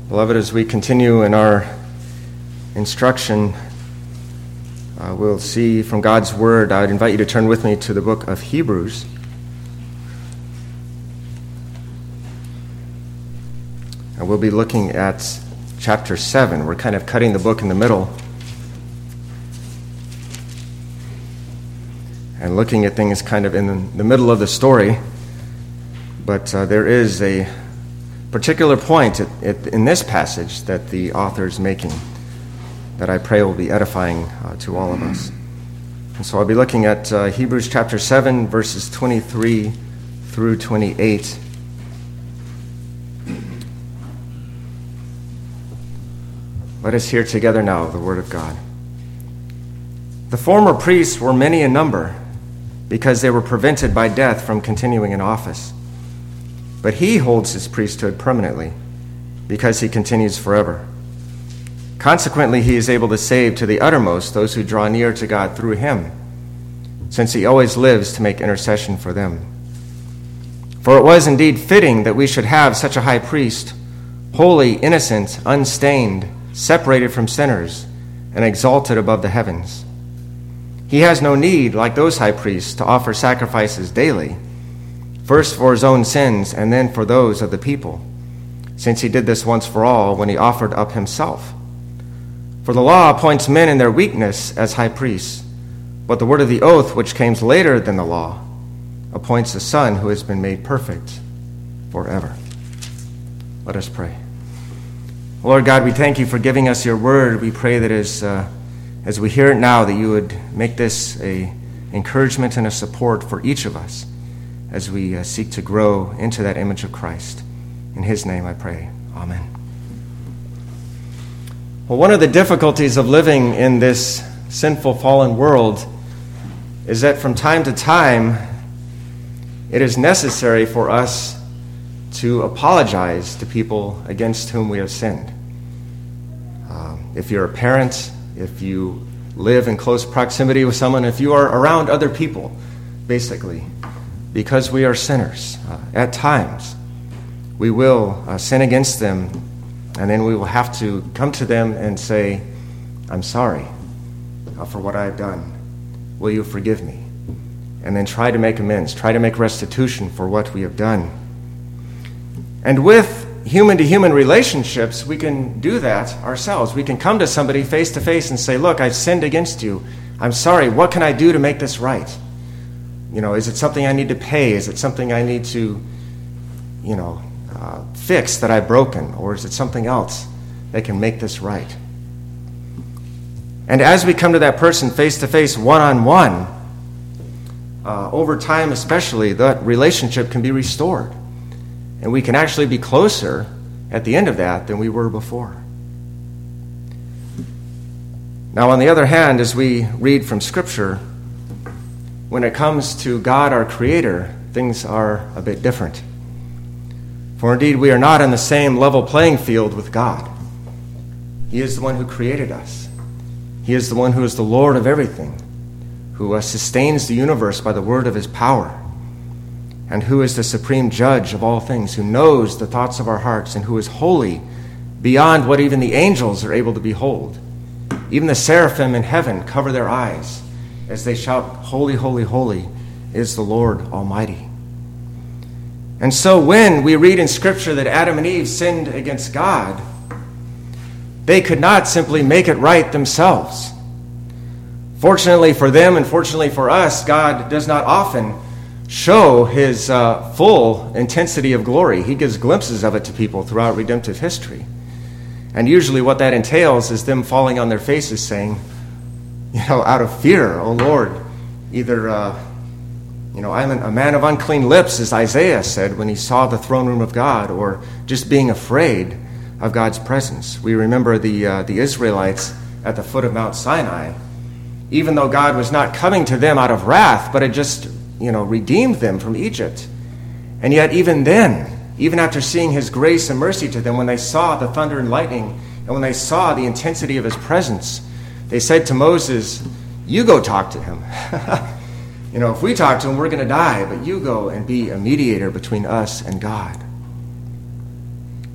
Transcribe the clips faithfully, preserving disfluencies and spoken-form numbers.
Beloved, as we continue in our instruction, uh, we'll see from God's Word. I'd invite you to turn with me to the book of Hebrews. And we'll be looking at chapter seven. We're kind of cutting the book in the middle and looking at things kind of in the middle of the story. But uh, there is a particular point at, at, in this passage that the author is making that I pray will be edifying uh, to all of us. And so I'll be looking at uh, Hebrews chapter seven, verses twenty-three through twenty-eight. Let us hear together now the word of God. The former priests were many in number because they were prevented by death from continuing in office. But he holds his priesthood permanently because he continues forever. Consequently, he is able to save to the uttermost those who draw near to God through him, since he always lives to make intercession for them. For it was indeed fitting that we should have such a high priest, holy, innocent, unstained, separated from sinners, and exalted above the heavens. He has no need, like those high priests, to offer sacrifices daily, first for his own sins and then for those of the people, since he did this once for all when he offered up himself. For the law appoints men in their weakness as high priests, but the word of the oath, which came later than the law, appoints the Son who has been made perfect forever. Let us pray. Lord God, we thank you for giving us your word. We pray that as, uh, as we hear it now, that you would make this a encouragement and a support for each of us as we uh, seek to grow into that image of Christ. In his name I pray. Amen. Well, one of the difficulties of living in this sinful, fallen world is that from time to time, it is necessary for us to apologize to people against whom we have sinned. Um, if you're a parent, if you live in close proximity with someone, if you are around other people, basically, because we are sinners, uh, at times, we will uh, sin against them, and then we will have to come to them and say, I'm sorry uh, for what I have done. Will you forgive me? And then try to make amends, try to make restitution for what we have done. And with human-to-human relationships, we can do that ourselves. We can come to somebody face-to-face and say, look, I've sinned against you. I'm sorry. What can I do to make this right? You know, is it something I need to pay? Is it something I need to, you know, uh, fix that I've broken? Or is it something else that can make this right? And as we come to that person face-to-face, one-on-one, uh, over time especially, that relationship can be restored. And we can actually be closer at the end of that than we were before. Now, on the other hand, as we read from Scripture, when it comes to God, our Creator, things are a bit different. For indeed, we are not on the same level playing field with God. He is the one who created us. He is the one who is the Lord of everything, who uh, sustains the universe by the word of his power, and who is the supreme judge of all things, who knows the thoughts of our hearts, and who is holy beyond what even the angels are able to behold. Even the seraphim in heaven cover their eyes as they shout, holy, holy, holy is the Lord Almighty. And so when we read in Scripture that Adam and Eve sinned against God, they could not simply make it right themselves. Fortunately for them and fortunately for us, God does not often show his uh, full intensity of glory. He gives glimpses of it to people throughout redemptive history. And usually what that entails is them falling on their faces saying, you know, out of fear, oh Lord, either, uh, you know, I'm a man of unclean lips, as Isaiah said when he saw the throne room of God, or just being afraid of God's presence. We remember the uh, the Israelites at the foot of Mount Sinai, even though God was not coming to them out of wrath, but had just, you know, redeemed them from Egypt. And yet even then, even after seeing his grace and mercy to them, when they saw the thunder and lightning, and when they saw the intensity of his presence, they said to Moses, you go talk to him. You know, if we talk to him, we're going to die, but you go and be a mediator between us and God.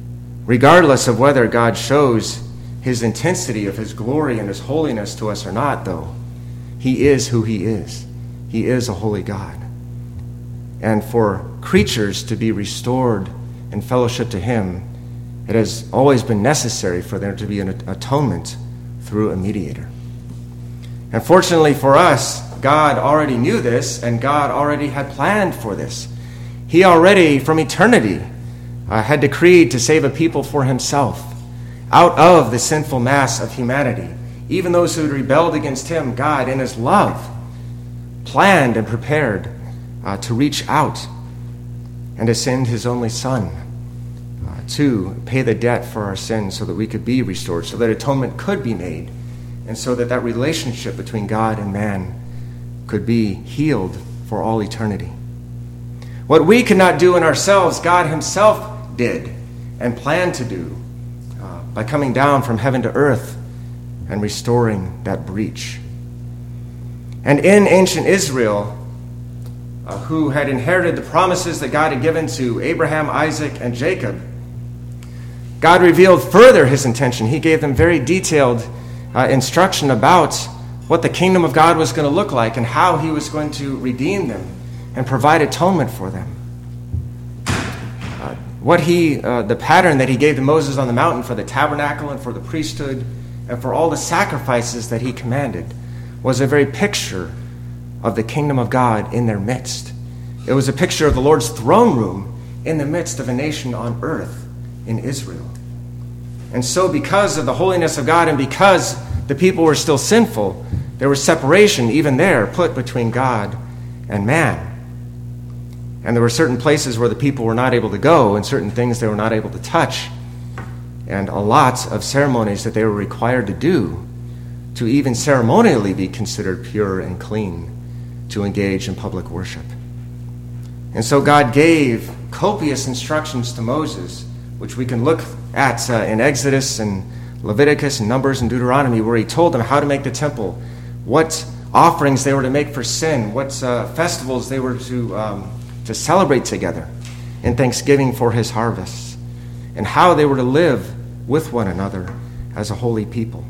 Regardless of whether God shows his intensity of his glory and his holiness to us or not, though, he is who he is. He is a holy God. And for creatures to be restored in fellowship to him, it has always been necessary for there to be an atonement through a mediator. And fortunately for us, God already knew this, and God already had planned for this. He already, from eternity, uh, had decreed to save a people for himself out of the sinful mass of humanity. Even those who had rebelled against him, God, in his love, planned and prepared uh, to reach out and to send his only Son uh, to pay the debt for our sins so that we could be restored, so that atonement could be made, and so that that relationship between God and man could be healed for all eternity. What we could not do in ourselves, God himself did and planned to do uh, by coming down from heaven to earth and restoring that breach. And in ancient Israel, uh, who had inherited the promises that God had given to Abraham, Isaac, and Jacob, God revealed further his intention. He gave them very detailed uh, instruction about what the kingdom of God was going to look like and how he was going to redeem them and provide atonement for them. Uh, what he, uh, the pattern that he gave to Moses on the mountain for the tabernacle and for the priesthood and for all the sacrifices that he commanded was a very picture of the kingdom of God in their midst. It was a picture of the Lord's throne room in the midst of a nation on earth in Israel. And so because of the holiness of God and because the people were still sinful, there was separation even there put between God and man. And there were certain places where the people were not able to go and certain things they were not able to touch, and a lot of ceremonies that they were required to do to even ceremonially be considered pure and clean to engage in public worship. And so God gave copious instructions to Moses, which we can look at uh, in Exodus and Leviticus and Numbers and Deuteronomy, where he told them how to make the temple, what offerings they were to make for sin, what uh, festivals they were to um, to celebrate together in thanksgiving for his harvests, and how they were to live with one another as a holy people.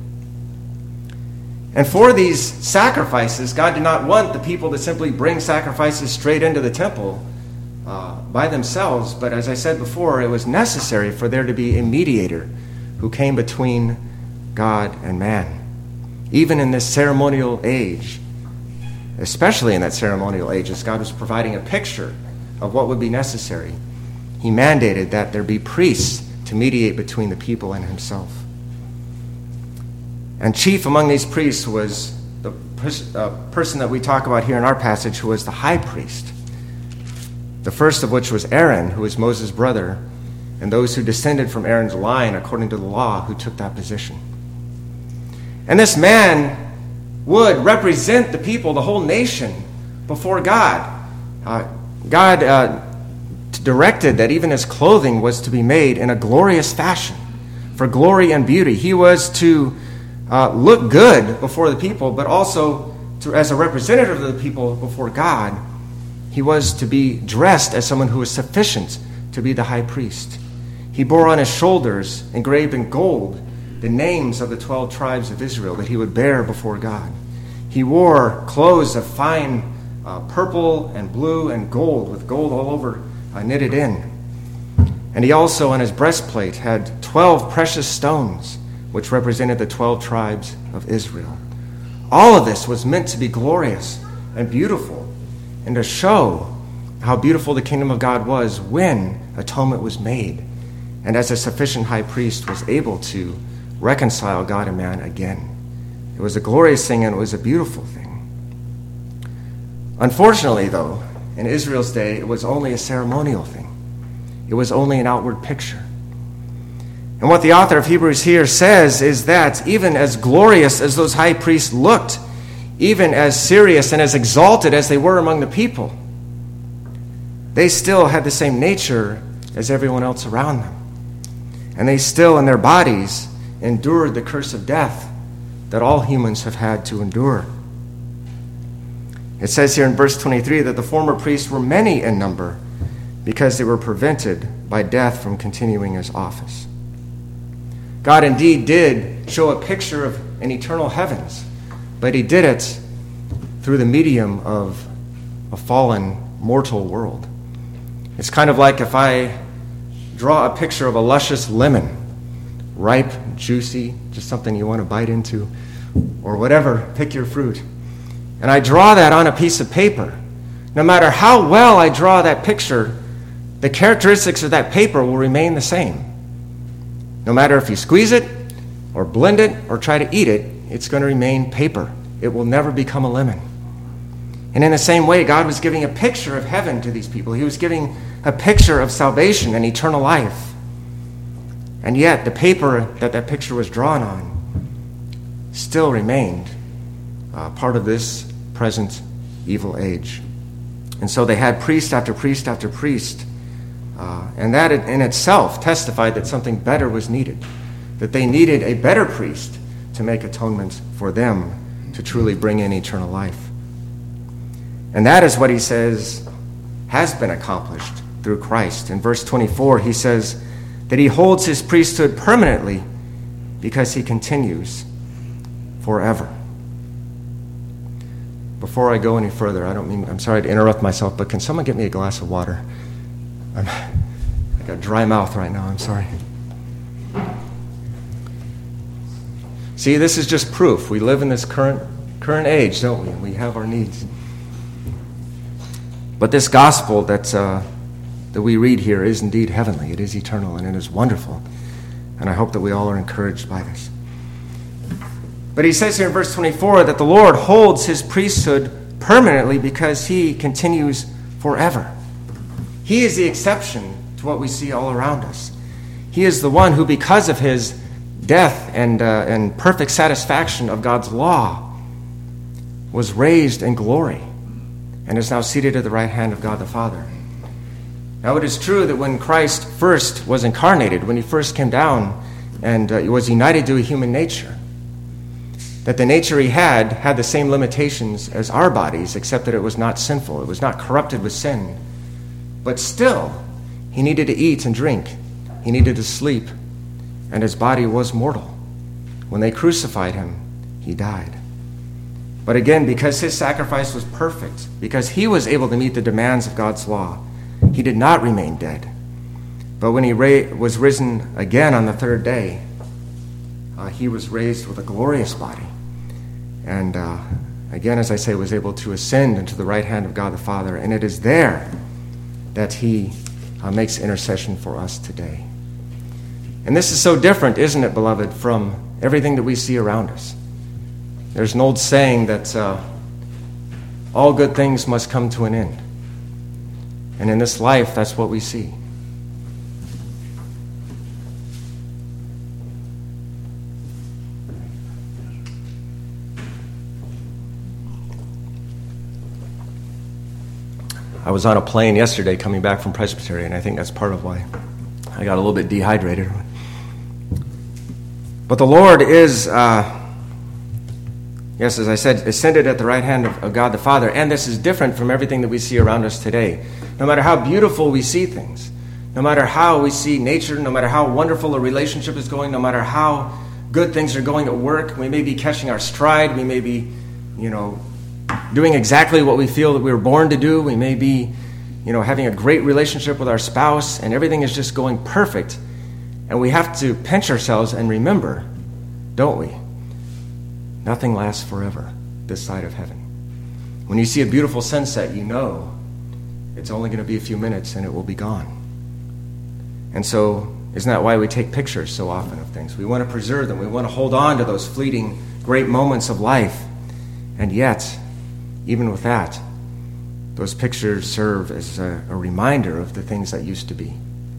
And for these sacrifices, God did not want the people to simply bring sacrifices straight into the temple uh, by themselves, but as I said before, it was necessary for there to be a mediator who came between God and man. Even in this ceremonial age, especially in that ceremonial age, as God was providing a picture of what would be necessary, he mandated that there be priests to mediate between the people and himself. And chief among these priests was the pers- uh, person that we talk about here in our passage, who was the high priest. The first of which was Aaron, who was Moses' brother, and those who descended from Aaron's line according to the law who took that position. And this man would represent the people, the whole nation, before God. Uh, God uh, directed that even his clothing was to be made in a glorious fashion, for glory and beauty. He was to uh, look good before the people, but also to, as a representative of the people before God, he was to be dressed as someone who was sufficient to be the high priest. He bore on his shoulders, engraved in gold, the names of the twelve tribes of Israel that he would bear before God. He wore clothes of fine uh, purple and blue and gold, with gold all over uh, knitted in. And he also, on his breastplate, had twelve precious stones, which represented the twelve tribes of Israel. All of this was meant to be glorious and beautiful, and to show how beautiful the kingdom of God was when atonement was made, and as a sufficient high priest was able to reconcile God and man again. It was a glorious thing, and it was a beautiful thing. Unfortunately, though, in Israel's day, it was only a ceremonial thing. It was only an outward picture. And what the author of Hebrews here says is that even as glorious as those high priests looked, even as serious and as exalted as they were among the people, they still had the same nature as everyone else around them. And they still, in their bodies, endured the curse of death that all humans have had to endure. It says here in verse twenty-three that the former priests were many in number because they were prevented by death from continuing his office. God indeed did show a picture of an eternal heavens, but he did it through the medium of a fallen, mortal world. It's kind of like if I draw a picture of a luscious lemon, ripe, juicy, just something you want to bite into, or whatever, pick your fruit. And I draw that on a piece of paper. No matter how well I draw that picture, the characteristics of that paper will remain the same. No matter if you squeeze it, or blend it, or try to eat it, it's going to remain paper. It will never become a lemon. And in the same way, God was giving a picture of heaven to these people. He was giving a picture of salvation and eternal life. And yet, the paper that that picture was drawn on still remained uh, part of this present evil age. And so they had priest after priest after priest. Uh, and that in itself testified that something better was needed, that they needed a better priest to make atonement for them to truly bring in eternal life. And that is what he says has been accomplished through Christ. In verse twenty-four, he says that he holds his priesthood permanently because he continues forever. Before I go any further, I don't mean, I'm sorry to interrupt myself, but can someone get me a glass of water? I'm, I got a dry mouth right now, I'm sorry. See, this is just proof. We live in this current current age, don't we? We have our needs. But this gospel that, uh, that we read here is indeed heavenly. It is eternal, and it is wonderful. And I hope that we all are encouraged by this. But he says here in verse twenty-four that the Lord holds his priesthood permanently because he continues forever. He is the exception to what we see all around us. He is the one who, because of his death and, uh, and perfect satisfaction of God's law, was raised in glory and is now seated at the right hand of God the Father. Now it is true that when Christ first was incarnated, when he first came down and uh, was united to a human nature, that the nature he had had the same limitations as our bodies, except that it was not sinful. It was not corrupted with sin. But still, he needed to eat and drink. He needed to sleep. And his body was mortal. When they crucified him, he died. But again, because his sacrifice was perfect, because he was able to meet the demands of God's law, he did not remain dead. But when he ra- was risen again on the third day, uh, he was raised with a glorious body. And uh, again, as I say, was able to ascend into the right hand of God the Father. And it is there that he uh, makes intercession for us today. And this is so different, isn't it, beloved, from everything that we see around us. There's an old saying that uh, all good things must come to an end. And in this life, that's what we see. I was on a plane yesterday coming back from Presbytery, and I think that's part of why I got a little bit dehydrated. But the Lord is, uh, yes, as I said, ascended at the right hand of, of God the Father, and this is different from everything that we see around us today. No matter how beautiful we see things, no matter how we see nature, no matter how wonderful a relationship is going, no matter how good things are going at work, we may be catching our stride, we may be, you know, doing exactly what we feel that we were born to do. We may be, you know, having a great relationship with our spouse, and everything is just going perfect. And we have to pinch ourselves and remember, don't we? Nothing lasts forever this side of heaven. When you see a beautiful sunset, you know it's only going to be a few minutes and it will be gone. And so, isn't that why we take pictures so often of things? We want to preserve them. We want to hold on to those fleeting, great moments of life. And yet, even with that, those pictures serve as a, a reminder of the things that used to be.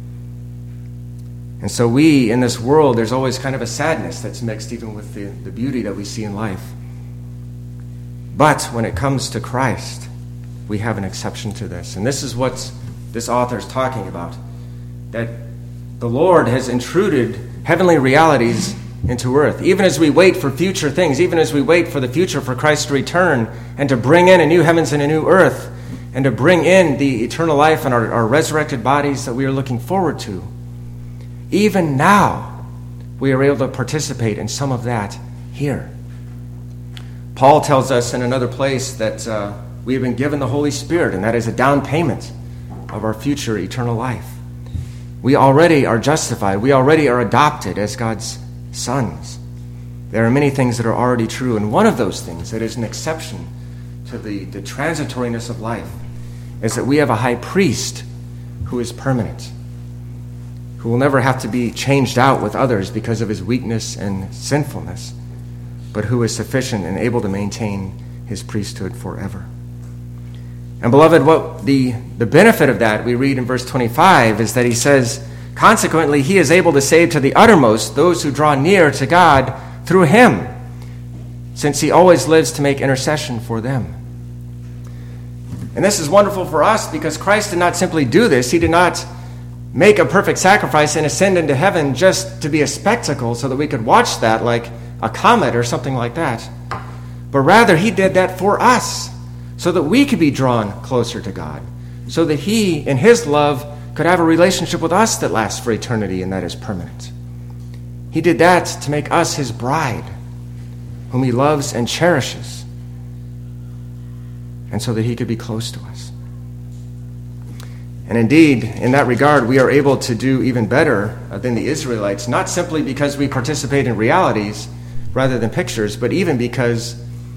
And so we, in this world, there's always kind of a sadness that's mixed even with the, the beauty that we see in life. But when it comes to Christ, we have an exception to this. And this is what this author is talking about, that the Lord has intruded heavenly realities into earth. Even as we wait for future things, even as we wait for the future for Christ to return and to bring in a new heavens and a new earth, and to bring in the eternal life and our, our resurrected bodies that we are looking forward to, even now, we are able to participate in some of that here. Paul tells us in another place that uh, we have been given the Holy Spirit, and that is a down payment of our future eternal life. We already are justified. We already are adopted as God's sons. There are many things that are already true, and one of those things that is an exception to the, the transitoriness of life is that we have a high priest who is permanent, who will never have to be changed out with others because of his weakness and sinfulness, but who is sufficient and able to maintain his priesthood forever. And beloved, what the, the benefit of that we read in verse twenty-five is that he says, consequently, he is able to save to the uttermost those who draw near to God through him, since he always lives to make intercession for them. And this is wonderful for us because Christ did not simply do this. He did not make a perfect sacrifice and ascend into heaven just to be a spectacle so that we could watch that like a comet or something like that. But rather, he did that for us so that we could be drawn closer to God, so that he, in his love, could have a relationship with us that lasts for eternity and that is permanent. He did that to make us his bride, whom he loves and cherishes, and so that he could be close to us. And indeed, in that regard, we are able to do even better than the Israelites, not simply because we participate in realities rather than pictures, but even because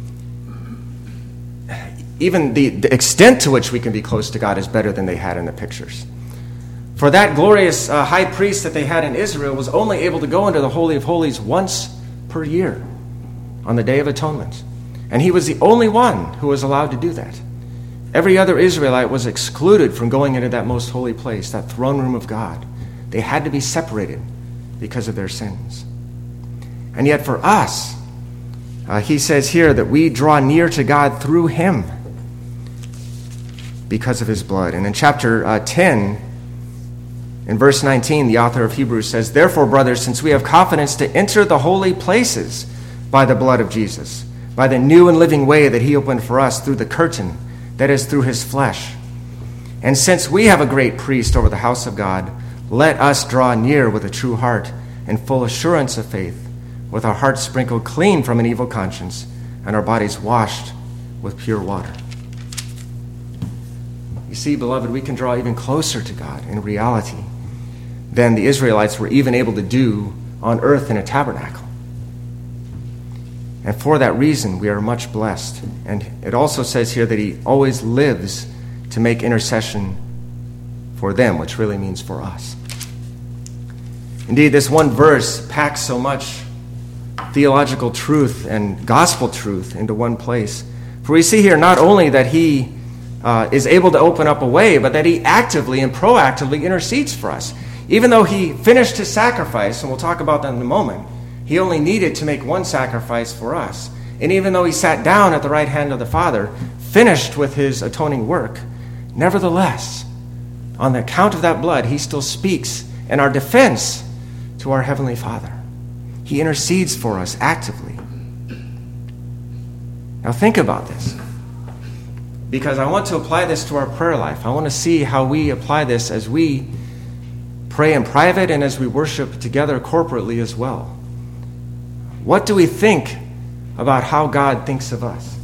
even the, the extent to which we can be close to God is better than they had in the pictures. For that glorious uh, high priest that they had in Israel was only able to go into the Holy of Holies once per year on the Day of Atonement. And he was the only one who was allowed to do that. Every other Israelite was excluded from going into that most holy place, that throne room of God. They had to be separated because of their sins. And yet for us, uh, he says here that we draw near to God through him because of his blood. And in chapter uh, ten, in verse nineteen, the author of Hebrews says, therefore, brothers, since we have confidence to enter the holy places by the blood of Jesus, by the new and living way that he opened for us through the curtain, that is, through his flesh. And since we have a great priest over the house of God, let us draw near with a true heart and full assurance of faith, with our hearts sprinkled clean from an evil conscience and our bodies washed with pure water. You see, beloved, we can draw even closer to God in reality than the Israelites were even able to do on earth in a tabernacle. And for that reason, we are much blessed. And it also says here that he always lives to make intercession for them, which really means for us. Indeed, this one verse packs so much theological truth and gospel truth into one place. For we see here not only that he uh, is able to open up a way, but that he actively and proactively intercedes for us. Even though he finished his sacrifice, and we'll talk about that in a moment, he only needed to make one sacrifice for us. And even though he sat down at the right hand of the Father, finished with his atoning work, nevertheless, on the account of that blood, he still speaks in our defense to our Heavenly Father. He intercedes for us actively. Now think about this, because I want to apply this to our prayer life. I want to see how we apply this as we pray in private and as we worship together corporately as well. What do we think about how God thinks of us?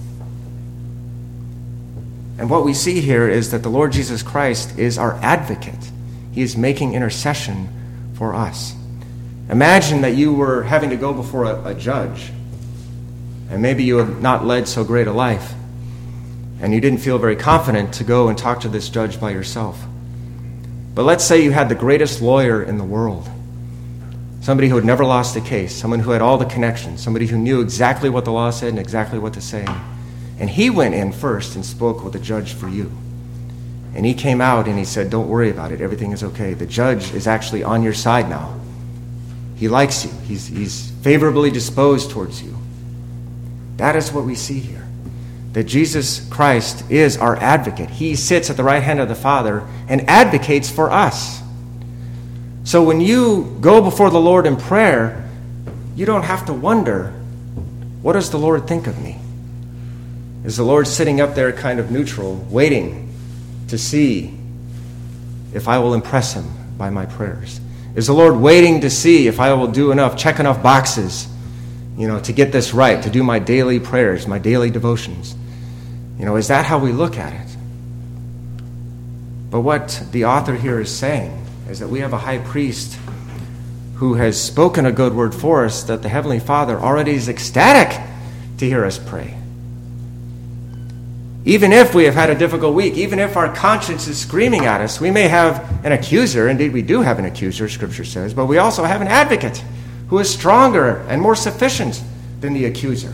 And what we see here is that the Lord Jesus Christ is our advocate. He is making intercession for us. Imagine that you were having to go before a, a judge, and maybe you had not led so great a life, and you didn't feel very confident to go and talk to this judge by yourself. But let's say you had the greatest lawyer in the world, somebody who had never lost a case, someone who had all the connections, somebody who knew exactly what the law said and exactly what to say. And he went in first and spoke with the judge for you. And he came out and he said, don't worry about it, everything is okay. The judge is actually on your side now. He likes you. He's, he's favorably disposed towards you. That is what we see here. That Jesus Christ is our advocate. He sits at the right hand of the Father and advocates for us. So when you go before the Lord in prayer, you don't have to wonder, what does the Lord think of me? Is the Lord sitting up there kind of neutral, waiting to see if I will impress him by my prayers? Is the Lord waiting to see if I will do enough, check enough boxes, you know, to get this right, to do my daily prayers, my daily devotions? You know, is that how we look at it? But what the author here is saying is that we have a high priest who has spoken a good word for us, that the Heavenly Father already is ecstatic to hear us pray. Even if we have had a difficult week, even if our conscience is screaming at us, we may have an accuser. Indeed, we do have an accuser, Scripture says, but we also have an advocate who is stronger and more sufficient than the accuser.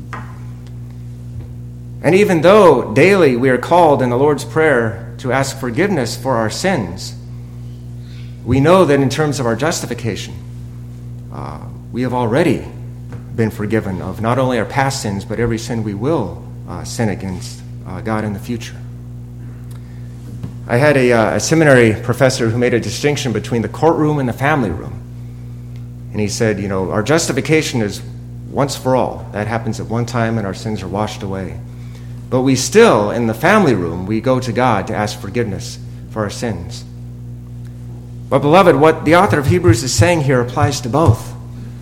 And even though daily we are called in the Lord's Prayer to ask forgiveness for our sins, we know that in terms of our justification, uh, we have already been forgiven of not only our past sins, but every sin we will uh, sin against uh, God in the future. I had a, uh, a seminary professor who made a distinction between the courtroom and the family room. And he said, you know, our justification is once for all. That happens at one time and our sins are washed away. But we still, in the family room, we go to God to ask forgiveness for our sins. But beloved, what the author of Hebrews is saying here applies to both.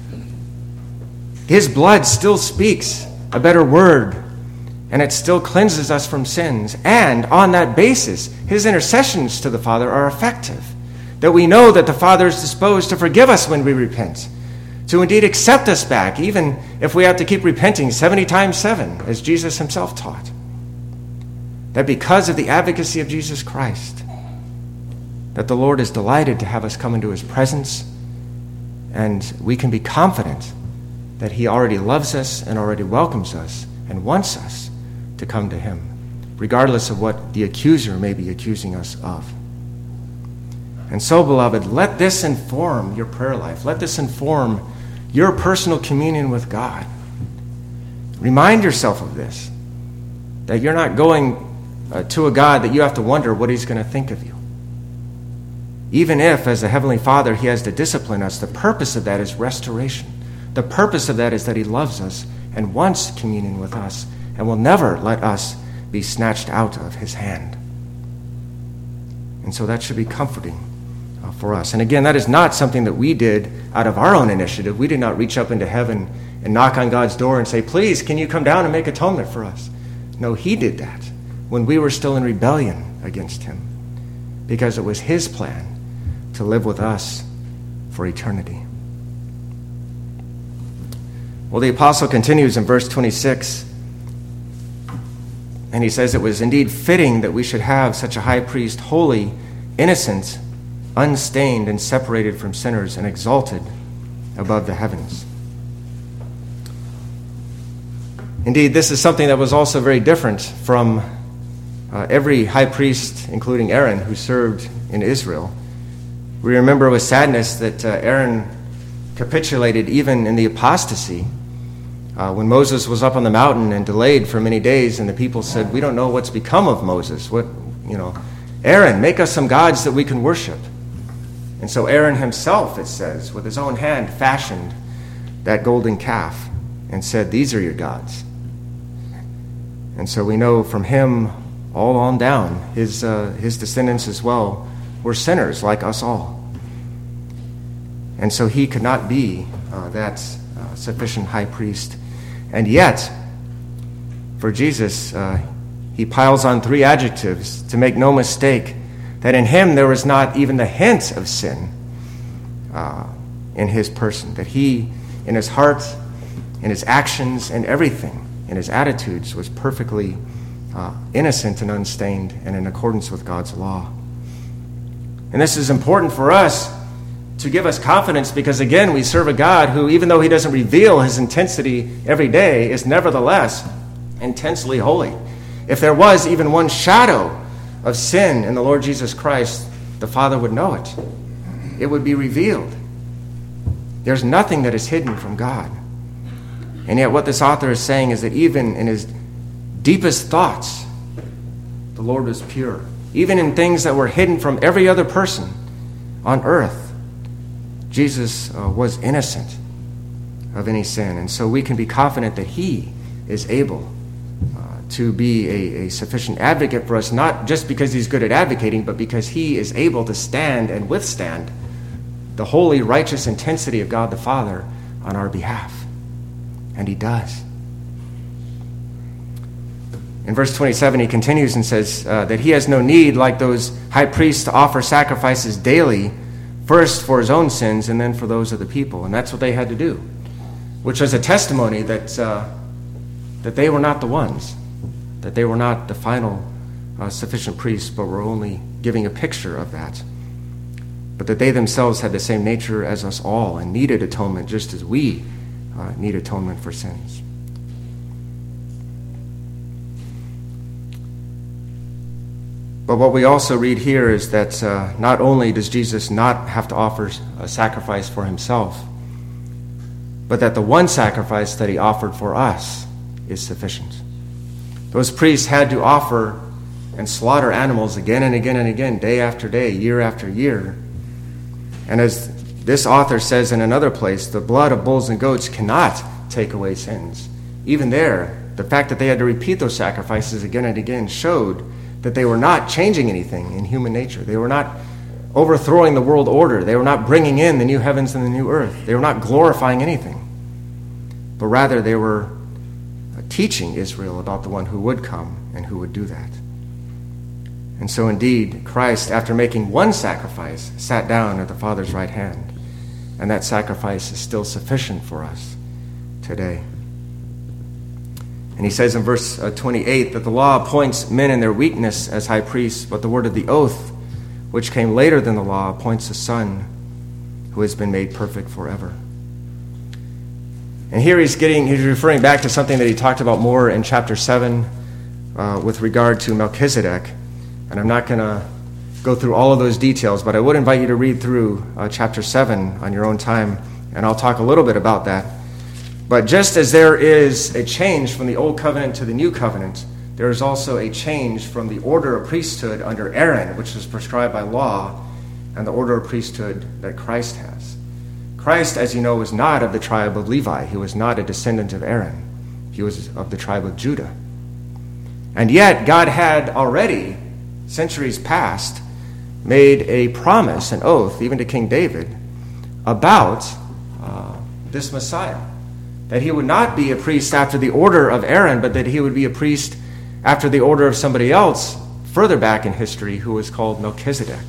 His blood still speaks a better word, and it still cleanses us from sins. And on that basis, his intercessions to the Father are effective. That we know that the Father is disposed to forgive us when we repent, to indeed accept us back, even if we have to keep repenting seventy times seven, as Jesus himself taught. That because of the advocacy of Jesus Christ, that the Lord is delighted to have us come into his presence, and we can be confident that he already loves us and already welcomes us and wants us to come to him, regardless of what the accuser may be accusing us of. And so, beloved, let this inform your prayer life. Let this inform your personal communion with God. Remind yourself of this, that you're not going uh, to a God that you have to wonder what he's going to think of you. Even if, as a Heavenly Father, he has to discipline us, the purpose of that is restoration. The purpose of that is that he loves us and wants communion with us and will never let us be snatched out of his hand. And so that should be comforting uh, for us. And again, that is not something that we did out of our own initiative. We did not reach up into heaven and knock on God's door and say, please, can you come down and make atonement for us? No, he did that when we were still in rebellion against him, because it was his plan to live with us for eternity. Well, the apostle continues in verse twenty-six, and he says, it was indeed fitting that we should have such a high priest, holy, innocent, unstained, and separated from sinners, and exalted above the heavens. Indeed, this is something that was also very different from uh, every high priest, including Aaron, who served in Israel. We remember with sadness that uh, Aaron capitulated even in the apostasy. Uh, when Moses was up on the mountain and delayed for many days, and the people said, we don't know what's become of Moses. What, you know, Aaron, make us some gods that we can worship. And so Aaron himself, it says, with his own hand fashioned that golden calf and said, these are your gods. And so we know from him all on down, his, uh, his descendants as well were sinners like us all. And so he could not be uh, that uh, sufficient high priest. And yet, for Jesus, uh, he piles on three adjectives to make no mistake that in him there was not even the hint of sin uh, in his person, that he, in his heart, in his actions, and everything, in his attitudes, was perfectly uh, innocent and unstained and in accordance with God's law. And this is important for us to give us confidence because, again, we serve a God who, even though he doesn't reveal his intensity every day, is nevertheless intensely holy. If there was even one shadow of sin in the Lord Jesus Christ, the Father would know it. It would be revealed. There's nothing that is hidden from God. And yet what this author is saying is that even in his deepest thoughts, the Lord was pure. Even in things that were hidden from every other person on earth, Jesus uh, was innocent of any sin. And so we can be confident that he is able uh, to be a, a sufficient advocate for us, not just because he's good at advocating, but because he is able to stand and withstand the holy, righteous intensity of God the Father on our behalf. And he does. In verse twenty-seven, he continues and says uh, that he has no need, like those high priests, to offer sacrifices daily, first for his own sins and then for those of the people. And that's what they had to do, which was a testimony that, uh, that they were not the ones, that they were not the final uh, sufficient priests, but were only giving a picture of that. But that they themselves had the same nature as us all and needed atonement just as we uh, need atonement for sins. But what we also read here is that uh, not only does Jesus not have to offer a sacrifice for himself, but that the one sacrifice that he offered for us is sufficient. Those priests had to offer and slaughter animals again and again and again, day after day, year after year. And as this author says in another place, the blood of bulls and goats cannot take away sins. Even there, the fact that they had to repeat those sacrifices again and again showed that they were not changing anything in human nature. They were not overthrowing the world order. They were not bringing in the new heavens and the new earth. They were not glorifying anything. But rather, they were teaching Israel about the one who would come and who would do that. And so indeed, Christ, after making one sacrifice, sat down at the Father's right hand. And that sacrifice is still sufficient for us today. And he says in verse uh, twenty-eight that the law appoints men in their weakness as high priests, but the word of the oath, which came later than the law, appoints a son who has been made perfect forever. And here he's getting, he's referring back to something that he talked about more in chapter seven uh, with regard to Melchizedek. And I'm not going to go through all of those details, but I would invite you to read through uh, chapter seven on your own time, and I'll talk a little bit about that. But just as there is a change from the old covenant to the new covenant, there is also a change from the order of priesthood under Aaron, which is prescribed by law, and the order of priesthood that Christ has. Christ, as you know, was not of the tribe of Levi. He was not a descendant of Aaron. He was of the tribe of Judah. And yet, God had already, centuries past, made a promise, an oath, even to King David, about uh, this Messiah. That he would not be a priest after the order of Aaron, but that he would be a priest after the order of somebody else further back in history who was called Melchizedek.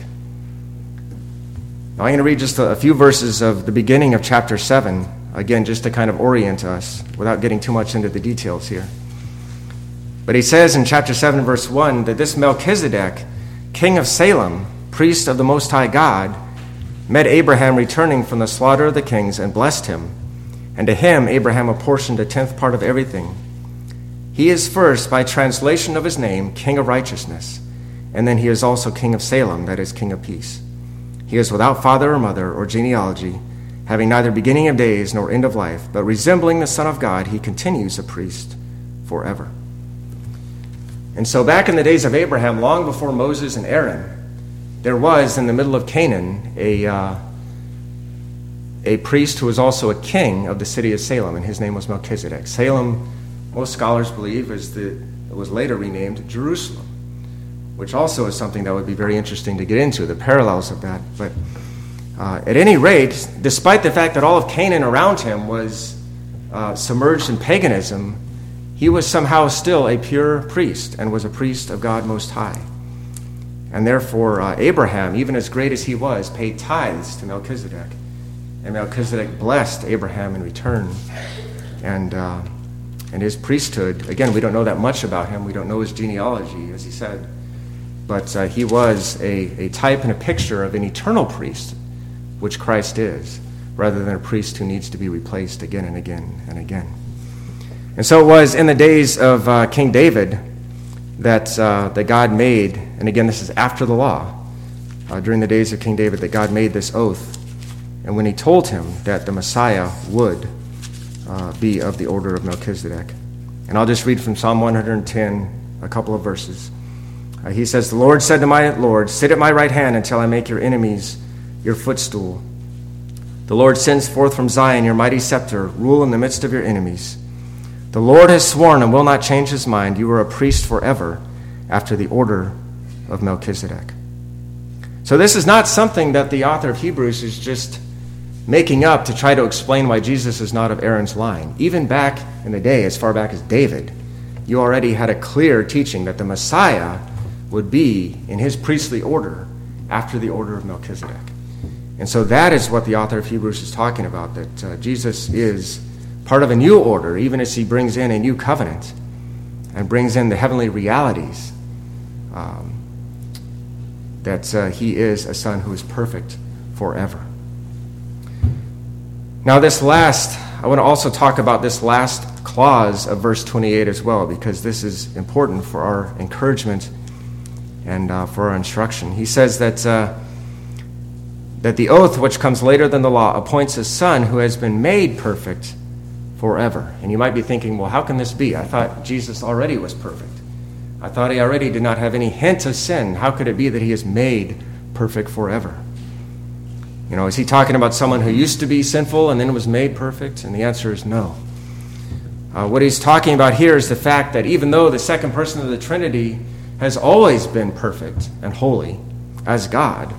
Now I'm going to read just a few verses of the beginning of chapter seven, again, just to kind of orient us without getting too much into the details here. But he says in chapter seven, verse one, that this Melchizedek, king of Salem, priest of the Most High God, met Abraham returning from the slaughter of the kings and blessed him. And to him Abraham apportioned a tenth part of everything. He is first, by translation of his name, King of Righteousness, and then he is also King of Salem, that is, King of Peace. He is without father or mother or genealogy, having neither beginning of days nor end of life, but resembling the Son of God, he continues a priest forever. And so back in the days of Abraham, long before Moses and Aaron, there was in the middle of Canaan a uh, a priest who was also a king of the city of Salem, and his name was Melchizedek. Salem, most scholars believe, is the, it was later renamed Jerusalem, which also is something that would be very interesting to get into, the parallels of that. But uh, at any rate, despite the fact that all of Canaan around him was uh, submerged in paganism, he was somehow still a pure priest and was a priest of God Most High. And therefore, uh, Abraham, even as great as he was, paid tithes to Melchizedek. And Melchizedek blessed Abraham in return. And uh, and his priesthood, again, we don't know that much about him. We don't know his genealogy, as he said. But uh, he was a, a type and a picture of an eternal priest, which Christ is, rather than a priest who needs to be replaced again and again and again. And so it was in the days of uh, King David that, uh, that God made, and again, this is after the law, uh, during the days of King David, that God made this oath. And when he told him that the Messiah would uh, be of the order of Melchizedek. And I'll just read from Psalm one hundred ten, a couple of verses. Uh, he says, "The Lord said to my Lord, sit at my right hand until I make your enemies your footstool. The Lord sends forth from Zion your mighty scepter, rule in the midst of your enemies. The Lord has sworn and will not change his mind. You are a priest forever, after the order of Melchizedek." So this is not something that the author of Hebrews is just making up to try to explain why Jesus is not of Aaron's line. Even back in the day, as far back as David, you already had a clear teaching that the Messiah would be in his priestly order after the order of Melchizedek. And so that is what the author of Hebrews is talking about, that uh, Jesus is part of a new order, even as he brings in a new covenant and brings in the heavenly realities, um, that uh, he is a son who is perfect forever. Now this last, I want to also talk about this last clause of verse twenty-eight as well, because this is important for our encouragement and uh, for our instruction. He says that uh, that the oath which comes later than the law appoints a son who has been made perfect forever. And you might be thinking, well, how can this be? I thought Jesus already was perfect. I thought he already did not have any hint of sin. How could it be that he is made perfect forever? You know, is he talking about someone who used to be sinful and then was made perfect? And the answer is no. Uh, what he's talking about here is the fact that even though the second person of the Trinity has always been perfect and holy as God,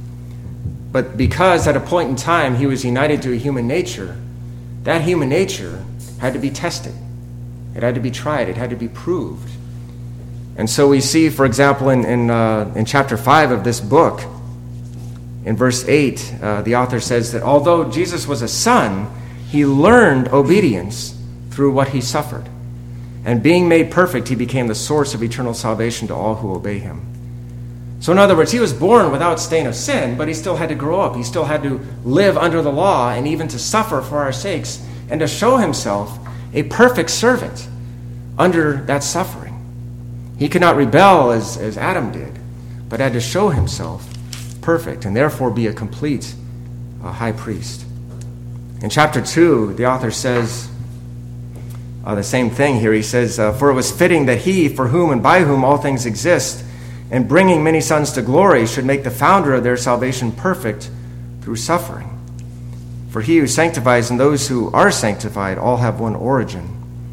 but because at a point in time he was united to a human nature, that human nature had to be tested. It had to be tried. It had to be proved. And so we see, for example, in in, uh, in chapter five of this book, in verse eight, uh, the author says that although Jesus was a son, he learned obedience through what he suffered. And being made perfect, he became the source of eternal salvation to all who obey him. So in other words, he was born without stain of sin, but he still had to grow up. He still had to live under the law and even to suffer for our sakes and to show himself a perfect servant under that suffering. He could not rebel as, as Adam did, but had to show himself perfect and therefore be a complete uh, high priest. In chapter two, the author says uh, the same thing here. He says, uh, for it was fitting that he, for whom and by whom all things exist, and bringing many sons to glory, should make the founder of their salvation perfect through suffering. For he who sanctifies and those who are sanctified all have one origin.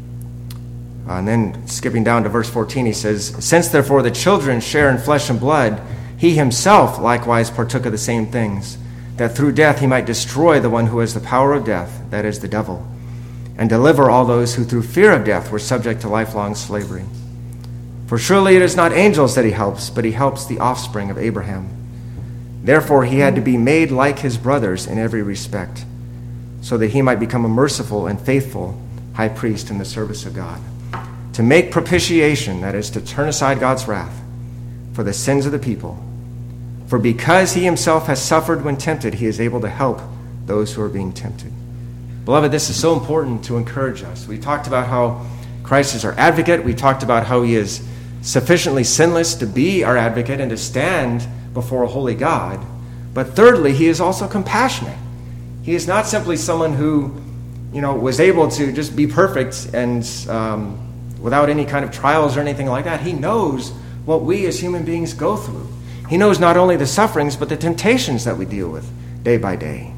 Uh, and then skipping down to verse fourteen, he says, since therefore the children share in flesh and blood, he himself likewise partook of the same things, that through death he might destroy the one who has the power of death, that is, the devil, and deliver all those who through fear of death were subject to lifelong slavery. For surely it is not angels that he helps, but he helps the offspring of Abraham. Therefore he had to be made like his brothers in every respect, so that he might become a merciful and faithful high priest in the service of God, to make propitiation, that is, to turn aside God's wrath, for the sins of the people. For because he himself has suffered when tempted, he is able to help those who are being tempted. Beloved, this is so important to encourage us. We talked about how Christ is our advocate. We talked about how he is sufficiently sinless to be our advocate and to stand before a holy God. But thirdly, he is also compassionate. He is not simply someone who, you know, was able to just be perfect and um, without any kind of trials or anything like that. He knows what we as human beings go through. He knows not only the sufferings, but the temptations that we deal with day by day.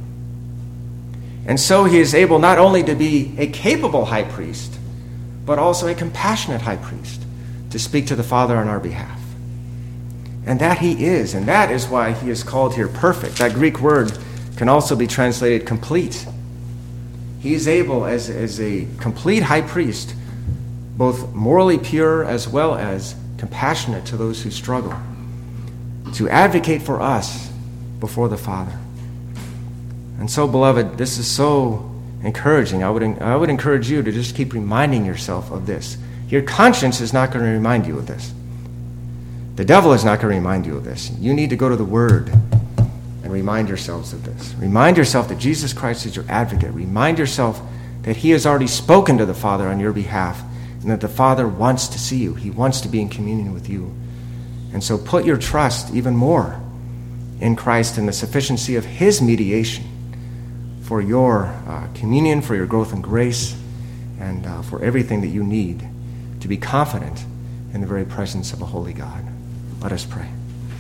And so he is able not only to be a capable high priest, but also a compassionate high priest to speak to the Father on our behalf. And that he is, and that is why he is called here perfect. That Greek word can also be translated complete. He is able, as, as a complete high priest, both morally pure as well as compassionate to those who struggle, to advocate for us before the Father. And so, beloved, this is so encouraging. I would, I would encourage you to just keep reminding yourself of this. Your conscience is not going to remind you of this. The devil is not going to remind you of this. You need to go to the Word and remind yourselves of this. Remind yourself that Jesus Christ is your advocate. Remind yourself that he has already spoken to the Father on your behalf and that the Father wants to see you. He wants to be in communion with you. And so put your trust even more in Christ and the sufficiency of his mediation for your uh, communion, for your growth in grace, and uh, for everything that you need to be confident in the very presence of a holy God. Let us pray.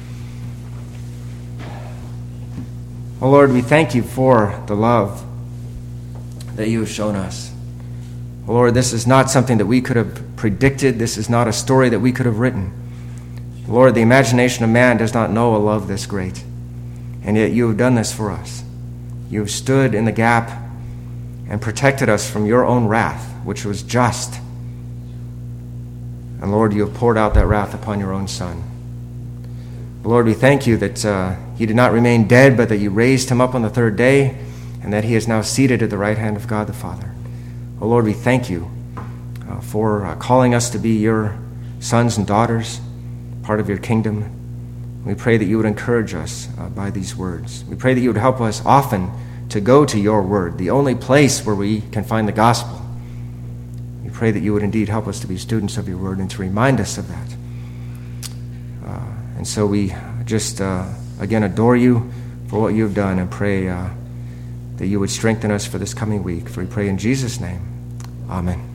Oh Lord, we thank you for the love that you have shown us. Oh Lord, this is not something that we could have predicted. This is not a story that we could have written. Lord, the imagination of man does not know a love this great. And yet you have done this for us. You have stood in the gap and protected us from your own wrath, which was just. And Lord, you have poured out that wrath upon your own Son. Lord, we thank you that uh, he did not remain dead, but that you raised him up on the third day, and that he is now seated at the right hand of God the Father. Oh Lord, we thank you uh, for uh, calling us to be your sons and daughters, part of your kingdom. We pray that you would encourage us uh, by these words. We pray that you would help us often to go to your word, the only place where we can find the gospel. We pray that you would indeed help us to be students of your word and to remind us of that. Uh, and so we just, uh, again, adore you for what you have done and pray uh, that you would strengthen us for this coming week. For we pray in Jesus' name. Amen.